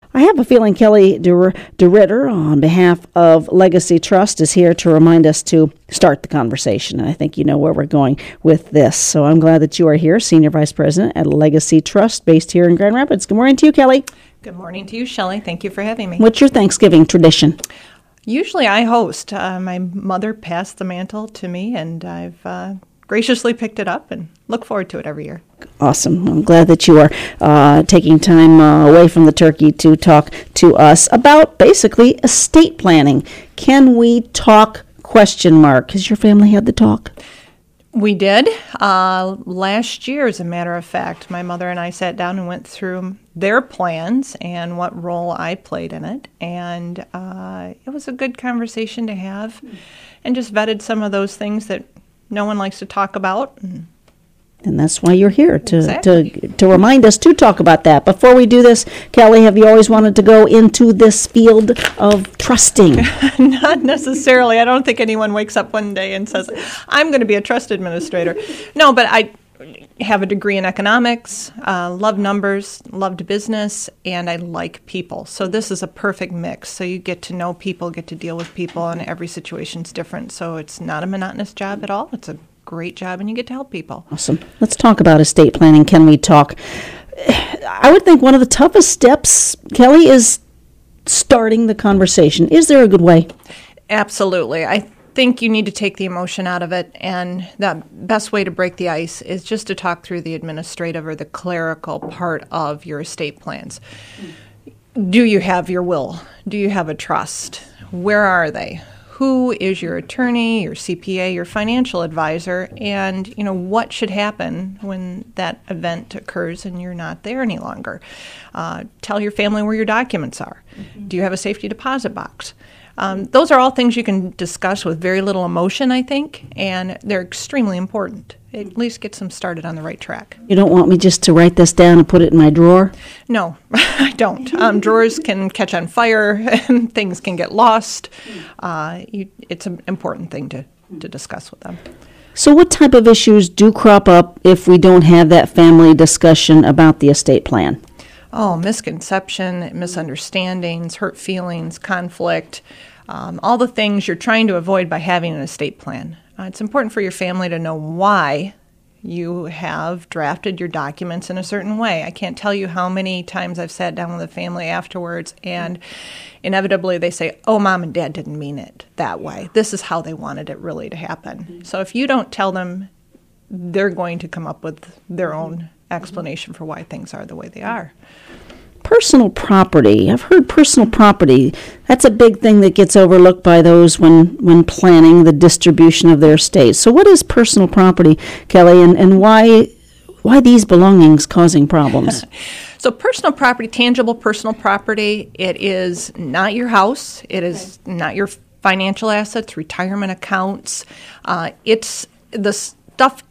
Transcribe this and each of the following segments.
I have a feeling Kelly DeRitter, on behalf of Legacy Trust, is here to remind us to start the conversation. And I think you know where we're going with this. So I'm glad that you are here, Senior Vice President at Legacy Trust, based here in Grand Rapids. Good morning to you, Kelly. Good morning to you, Shelley. Thank you for having me. What's your Thanksgiving tradition? Usually I host. My mother passed the mantle to me, and I've graciously picked it up and look forward to it every year. Awesome. I'm glad that you are taking time away from the turkey to talk to us about basically estate planning. Can we talk ? Has your family had the talk? We did. Last year, as a matter of fact, my mother and I sat down and went through their plans and what role I played in it. And it was a good conversation to have, and just vetted some of those things that no one likes to talk about. And that's why you're here, Exactly. to remind us to talk about that. Before we do this, Kelly, have you always wanted to go into this field of trusting? Not necessarily. I don't think anyone wakes up one day and says, I'm going to be a trust administrator. No, but I have a degree in economics, love numbers, loved business, and I like people. So this is a perfect mix. So you get to know people, get to deal with people, and every situation's different. So it's not a monotonous job at all. It's a great job, and you get to help people. Awesome. Let's talk about estate planning. Can we talk? I would think one of the toughest steps, Kelly, is starting the conversation. Is there a good way? Absolutely. I think you need to take the emotion out of it, and the best way to break the ice is just to talk through the administrative or the clerical part of your estate plans. Do you have your will? Do you have a trust? Where are they? Who is your attorney, your CPA, your financial advisor, and what should happen when that event occurs and you're not there any longer? Tell your family where your documents are. Mm-hmm. Do you have a safety deposit box? Those are all things you can discuss with very little emotion, I think, and they're extremely important. It at least gets them started on the right track. You don't want me just to write this down and put it in my drawer? No, I don't. Drawers can catch on fire and things can get lost. It's an important thing to discuss with them. So what type of issues do crop up if we don't have that family discussion about the estate plan? Oh, misconception, misunderstandings, hurt feelings, conflict, all the things you're trying to avoid by having an estate plan. It's important for your family to know why you have drafted your documents in a certain way. I can't tell you how many times I've sat down with a family afterwards and inevitably they say, oh, Mom and Dad didn't mean it that way. This is how they wanted it really to happen. So if you don't tell them, they're going to come up with their own explanation for why things are the way they are. Personal property. I've heard personal property. That's a big thing that gets overlooked by those when planning the distribution of their estate. So what is personal property, Kelly, and why these belongings causing problems? So personal property, tangible personal property, it is not your house. It is not your financial assets, retirement accounts. It's the stuff,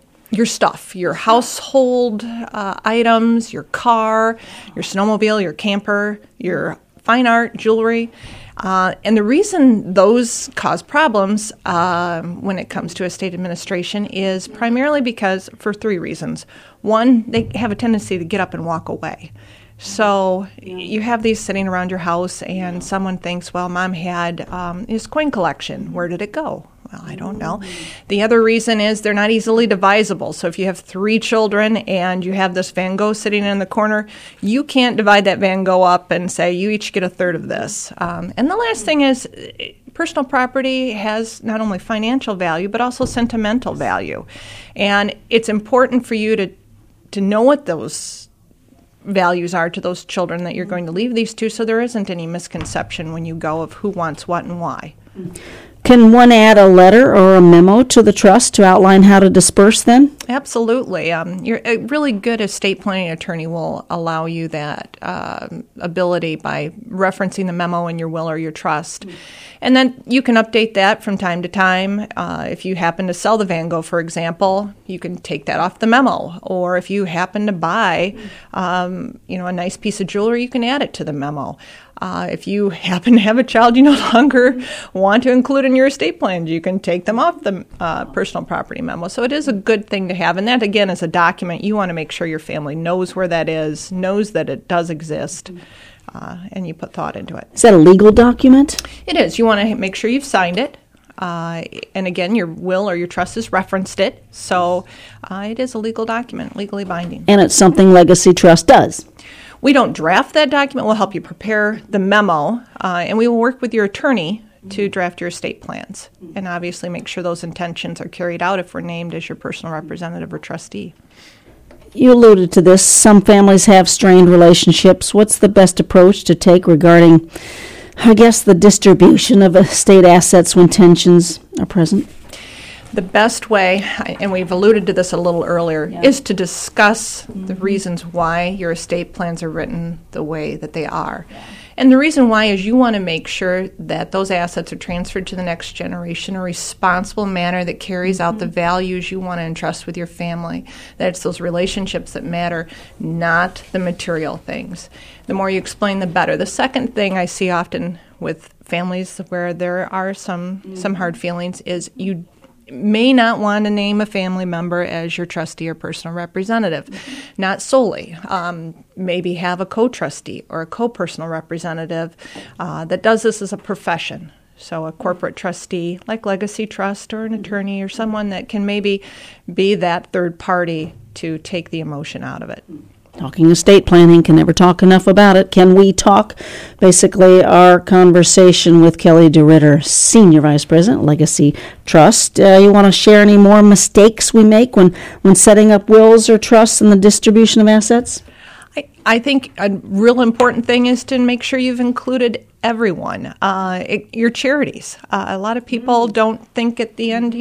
your household items, your car, your snowmobile, your camper, your fine art, jewelry. And the reason those cause problems when it comes to estate administration is primarily because, for three reasons. One, they have a tendency to get up and walk away. So you have these sitting around your house and someone thinks, well, Mom had his coin collection. Where did it go? Well, I don't know. The other reason is they're not easily divisible. So if you have 3 children and you have this Van Gogh sitting in the corner, you can't divide that Van Gogh up and say, you each get a third of this. And the last thing is personal property has not only financial value, but also sentimental value. And it's important for you to know what those values are to those children that you're going to leave these to, so there isn't any misconception when you go of who wants what and why. Can one add a letter or a memo to the trust to outline how to disperse them? Absolutely. A really good estate planning attorney will allow you that ability by referencing the memo in your will or your trust. Mm-hmm. And then you can update that from time to time. If you happen to sell the Van Gogh, for example, you can take that off the memo. Or if you happen to buy a nice piece of jewelry, you can add it to the memo. If you happen to have a child you no longer want to include in your estate plans, you can take them off the personal property memo. So it is a good thing to have. And that, again, is a document. You want to make sure your family knows where that is, knows that it does exist. and you put thought into it. Is that a legal document? It is. You want to make sure you've signed it. And again, your will or your trust has referenced it. So it is a legal document, legally binding. And it's something Legacy Trust does. We don't draft that document. We'll help you prepare the memo, and we will work with your attorney to draft your estate plans and obviously make sure those intentions are carried out if we're named as your personal representative or trustee. You alluded to this. Some families have strained relationships. What's the best approach to take regarding, I guess, the distribution of estate assets when tensions are present? The best way, and we've alluded to this a little earlier, is to discuss the reasons why your estate plans are written the way that they are. And the reason why is you want to make sure that those assets are transferred to the next generation in a responsible manner that carries out the values you want to entrust with your family, that it's those relationships that matter, not the material things. The more you explain, the better. The second thing I see often with families where there are some hard feelings is you may not want to name a family member as your trustee or personal representative, not solely. Maybe have a co-trustee or a co-personal representative that does this as a profession. So a corporate trustee like Legacy Trust or an attorney or someone that can maybe be that third party to take the emotion out of it. Talking estate planning, can never talk enough about it. Can we talk? Basically, our conversation with Kelly DeRitter, Senior Vice President, Legacy Trust. You want to share any more mistakes we make when setting up wills or trusts and the distribution of assets? I think a real important thing is to make sure you've included everyone, your charities. A lot of people don't think at the end,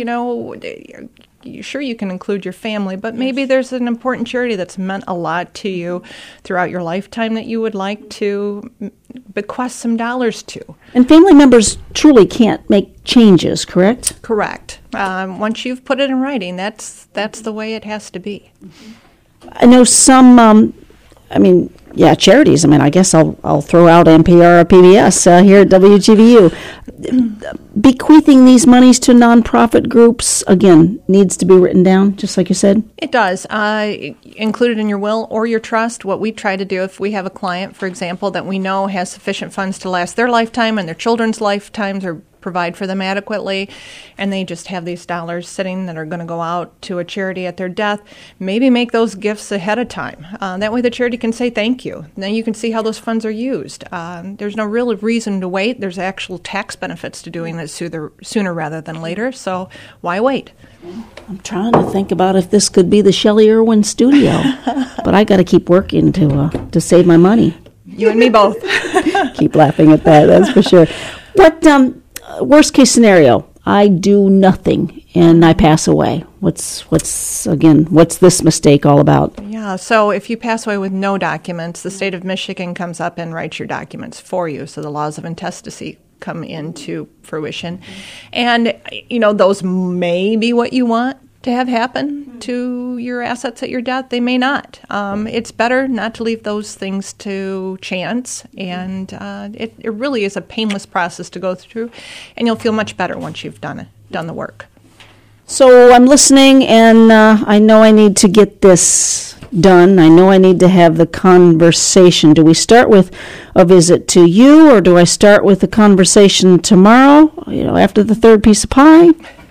sure you can include your family, but maybe there's an important charity that's meant a lot to you throughout your lifetime that you would like to bequest some dollars to. And family members truly can't make changes, correct? Correct. Once you've put it in writing, that's the way it has to be. I know some, charities. I guess I'll throw out NPR or PBS here at WGVU. Bequeathing these monies to nonprofit groups, again, needs to be written down, just like you said? It does. Included in your will or your trust, what we try to do if we have a client, for example, that we know has sufficient funds to last their lifetime and their children's lifetimes or provide for them adequately, and they just have these dollars sitting that are going to go out to a charity at their death, maybe make those gifts ahead of time. That way the charity can say thank you. Then you can see how those funds are used. There's no real reason to wait. There's actual tax benefits to doing this sooner rather than later, so why wait? I'm trying to think about if this could be the Shelley Irwin studio, but I got to keep working to save my money. You and me both. Keep laughing at that, that's for sure. What worst case scenario? I do nothing and I pass away. What's this mistake all about? Yeah, so if you pass away with no documents, the state of Michigan comes up and writes your documents for you. So the laws of intestacy come into fruition. And, those may be what you want to have happen to your assets at your death. They may not. It's better not to leave those things to chance, and it really is a painless process to go through, and you'll feel much better once you've done the work. So I'm listening, and I know I need to get this done. I know I need to have the conversation. Do we start with a visit to you, or do I start with the conversation tomorrow, after the third piece of pie?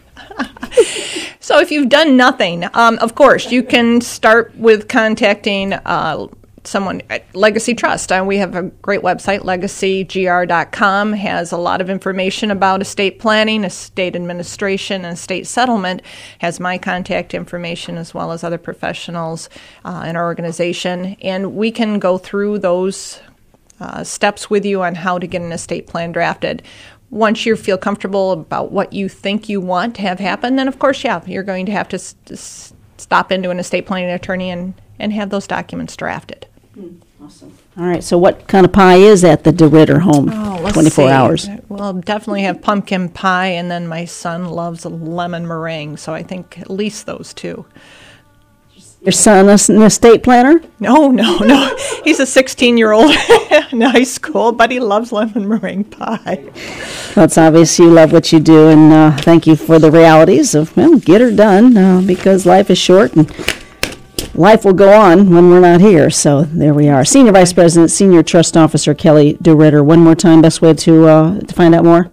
So if you've done nothing, of course, you can start with contacting someone at Legacy Trust. We have a great website, legacygr.com, has a lot of information about estate planning, estate administration, and estate settlement, has my contact information as well as other professionals in our organization. And we can go through those steps with you on how to get an estate plan drafted. Once you feel comfortable about what you think you want to have happen, then of course, you're going to have to stop into an estate planning attorney and have those documents drafted. Awesome. All right, so what kind of pie is at the DeRitter home? 24 hours. We'll definitely have pumpkin pie, and then my son loves a lemon meringue, so I think at least those two. Your son is an estate planner? No. He's a 16-year-old in high school, but he loves lemon meringue pie. Well, it's obvious you love what you do, and thank you for the realities of, get her done, because life is short, and life will go on when we're not here. So there we are. Senior Vice President, Senior Trust Officer Kelly DeRitter. One more time, best way to find out more?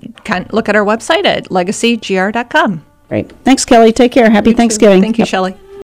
Look at our website at legacygr.com. Great. Thanks, Kelly. Take care. Happy Thanksgiving. Thank you, Shelley.